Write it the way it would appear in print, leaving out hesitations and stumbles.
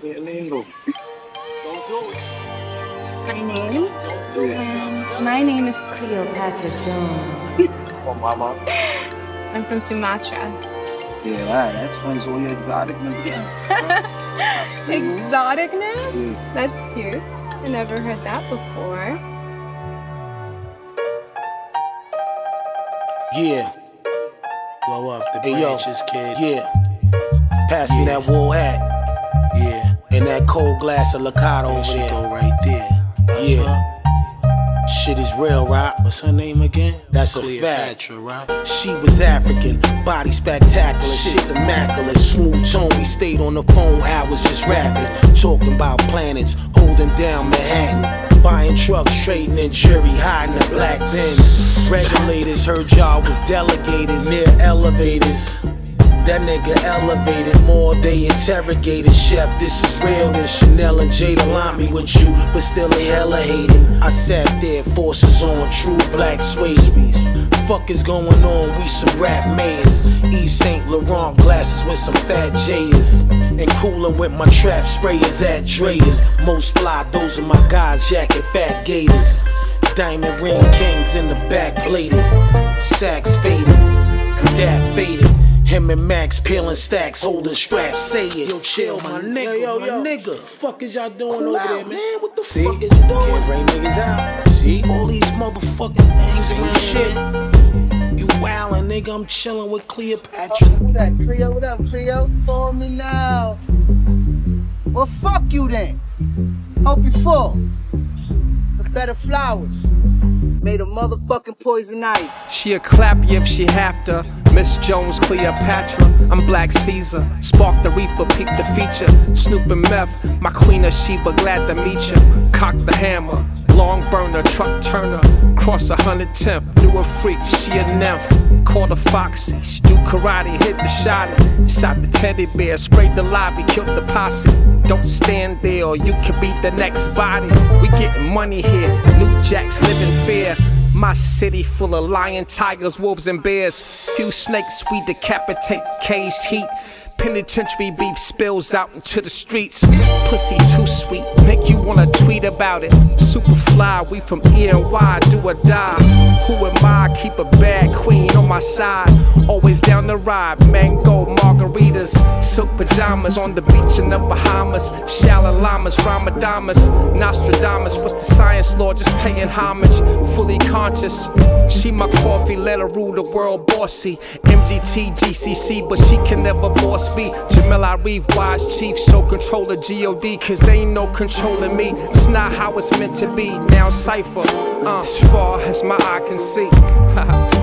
My name is Cleopatra Jones. Oh, mama. I'm from Sumatra. Yeah, that explains all your exoticness. Exoticness? Yeah. That's cute. I never heard that before. Yeah. Blow up the branches, kid. Yeah. Pass me that wool hat. Yeah. And that cold glass of Lacado over there. Go right there. Yeah. Shit is real, right? What's her name again? That's a fact. Right? She was African, body spectacular, shit's immaculate. Smooth tone, we stayed on the phone, hours just rapping. Talking about planets, holding down Manhattan. Buying trucks, trading in jury, hiding the black bins. Regulators, her job was delegators near elevators. That nigga elevated more, they interrogated. Chef, this is real, then Chanel and Jada line me with you, but still they hella hating. I sat there, forces on, true black suede. Fuck is going on, we some rap mayors. Yves Saint Laurent glasses with some fat J's. And coolin' with my trap sprayers at Dreas. Most fly, those are my guys, jacking fat gators. Diamond ring kings in the back bladed. Sacks faded, dad faded. Him and Max peeling stacks, holding straps, say it. Yo, chill, my nigga, yo, my nigga. What the fuck is y'all doing over there, man? What the fuck is you doing? Can't bring niggas out. See? All these motherfucking angry shit. You wildin', nigga, I'm chillin' with Cleopatra. Who that, Cleo? What up, Cleo? Call me now. Well, fuck you then. Hope you full. With better flowers. Made of motherfucking poison ivy. She'll clap you if she have to. Miss Jones, Cleopatra, I'm Black Caesar. Spark the reefer, peep the feature. Snoop and Meth, my queen of Sheba, glad to meet ya. Cock the hammer, long burner, truck turner. Cross 110th, knew a freak, she a nymph. Called a foxy, she do karate, hit the shotty. Shot the teddy bear, sprayed the lobby, killed the posse. Don't stand there or you could be the next body. We getting money here, New Jacks live in fear. My city full of lion, tigers, wolves, and bears. Few snakes we decapitate, caged heat. Penitentiary beef spills out into the streets. Pussy too sweet, make you wanna tweet about it. Super fly, we from E&Y, do or die. Who am I? Keep a bad queen on my side. Always down the ride, mango margaritas. Silk pajamas on the beach in the Bahamas. Shallow llamas, Ramadamas, Nostradamus. What's the science law? Just paying homage, fully conscious. She my coffee, let her rule the world bossy. MGT, GCC, but she can never boss me. Jamel Arif, wise chief, show control of G.O.D. Cause ain't no controlling me. It's not how it's meant to be. Now cypher, as far as my eye can see.